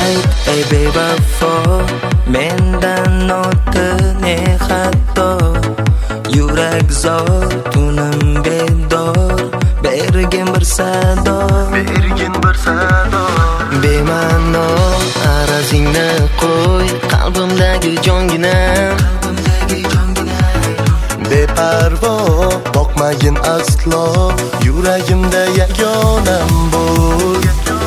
ayt ey bevafo, mendan o'tini hatto. Yurak zotunim bedor, bergin bir sado, bema'no arazingni qo'y qalbimdagi jongina. Beparvo boqmagin aslo, yuragimda yagonam bo'l.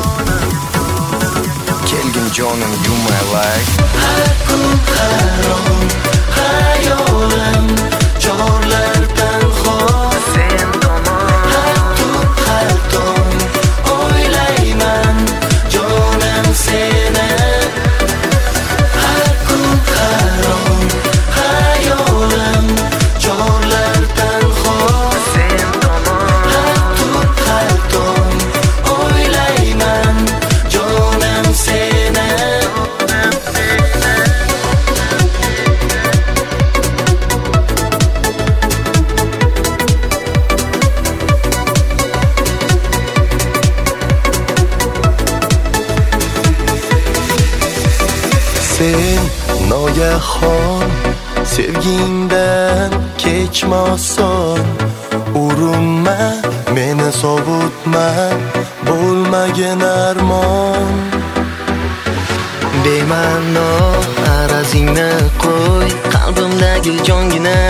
Kelgin jonim, you my life. Har kun harom hayolim, chorlardan xor Sen tomon har tong o'ylayman jonim seni. Har kun harom hayolim, chorlardan xor sen tomon har tong o'ylayman jonim seni. Sen noyahon sevgingdan kechmoson, urinma meni sovutma, bo'lmagin armon. bema'no arazingni qo'y qalbimdagi jongina.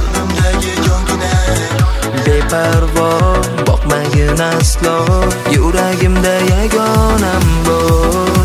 Beparvo boqmagin aslo, yuragimda yagonam bo'l.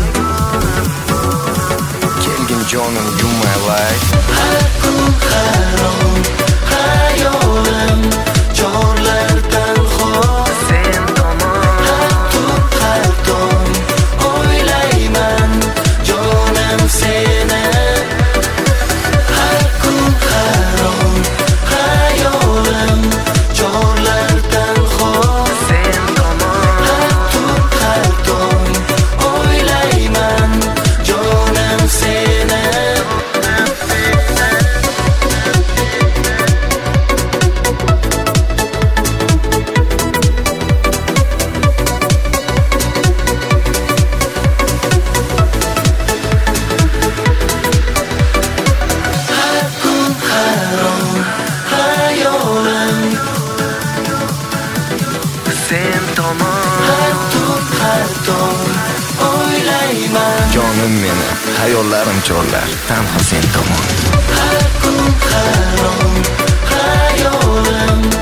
Kelgin jonim, you my life. Har kun harom hayolim, chorlardan xor Sen tomon har tong o'ylayman jonim seni. Har kun harom hayolim, chorlardan xor sen tomon har tong o'ylayman jonim seni. Har kun harom hayolim, sen tomon har tong o'ylayman jonim meni, hayollarim chorlar, tanho sen tomon. har kun harom hayolim,